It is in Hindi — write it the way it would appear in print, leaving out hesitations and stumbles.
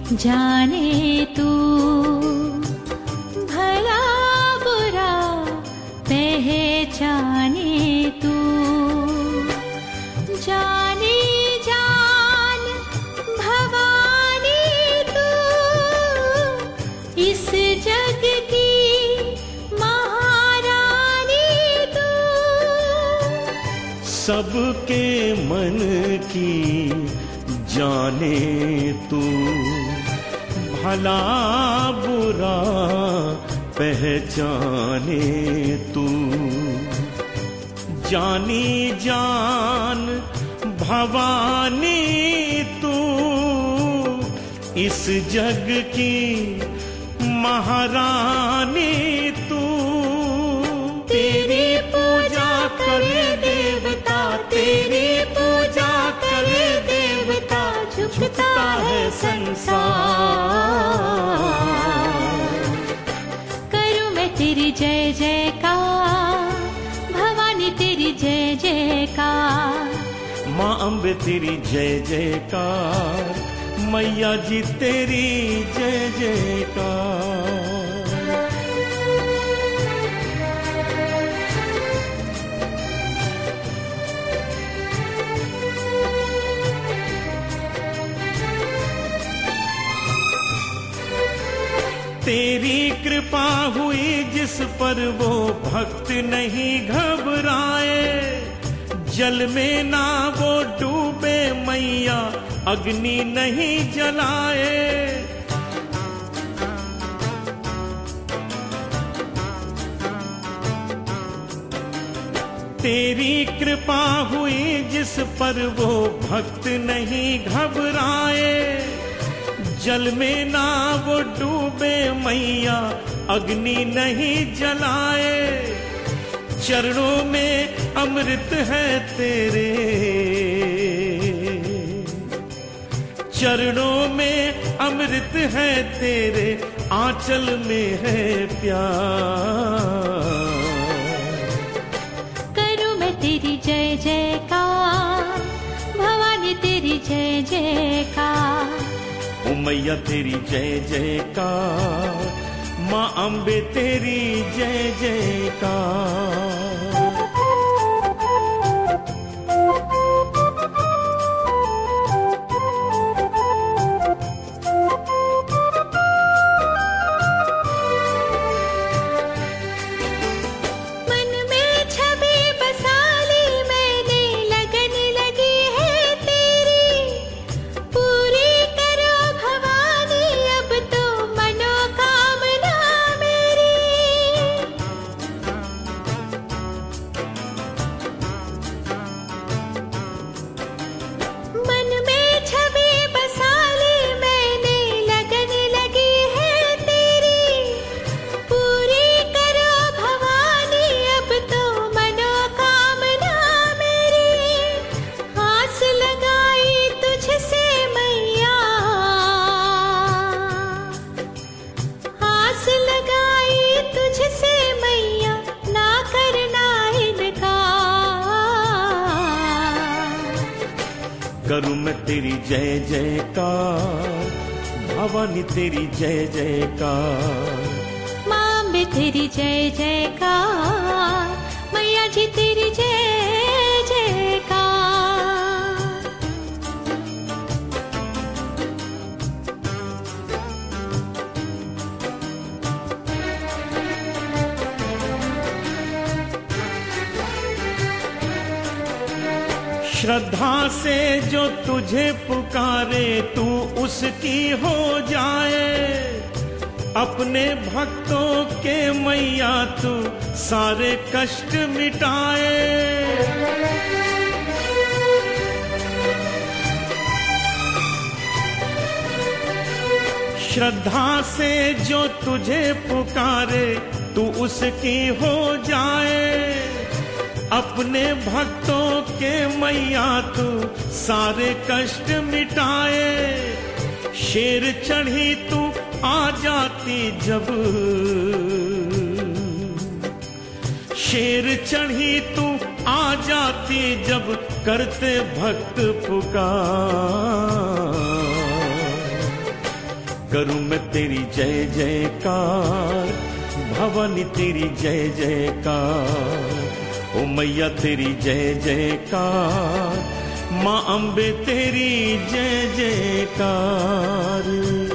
जाने तू भला बुरा पहचाने तू, जाने जान भवानी तू इस जग की महारानी तू, सबके मन की जाने तू भला बुरा पहचाने तू, जानी जान भवानी तू इस जग की महारानी तू, तेरी पूजा करे देवता, तेरी पूजा करे देवता, झुकता है संसार। करूं मैं तेरी जय जयकार, भवानी तेरी जय जयकार, माँ अम्बे तेरी जय जयकार, मैया जी तेरी जय जयकार। तेरी कृपा हुई जिस पर वो भक्त नहीं घबराए, जल में ना वो डूबे मैया अग्नि नहीं जलाए। तेरी कृपा हुई जिस पर वो भक्त नहीं घबराए, जल में ना वो डूबे मैया अग्नि नहीं जलाए। चरणों में अमृत है तेरे, चरणों में अमृत है तेरे, आंचल में है प्यार। करूं मैं तेरी जय जयकार, भवानी तेरी जय जयकार, ओ मैया तेरी जय जयकार, माँ अम्बे तेरी जय जयकार। करूं मैं तेरी जय जयकार, भवानी तेरी जय जयकार, माँ अम्बे तेरी जय जयकार, मैया जी तेरी जय जयकार। श्रद्धा से जो तुझे पुकारे तू उसकी हो जाए, अपने भक्तों के मैया तू सारे कष्ट मिटाए। श्रद्धा से जो तुझे पुकारे तू उसकी हो जाए, अपने भक्तों के मैया तू सारे कष्ट मिटाए। शेर चढ़ी तू आ जाती जब, शेर चढ़ी तू आ जाती जब करते भक्त पुकार। करूं मैं तेरी जय जयकार, भवानी तेरी जय जयकार, ओ मैया तेरी जय जयकार, माँ अम्बे तेरी जय जयकार।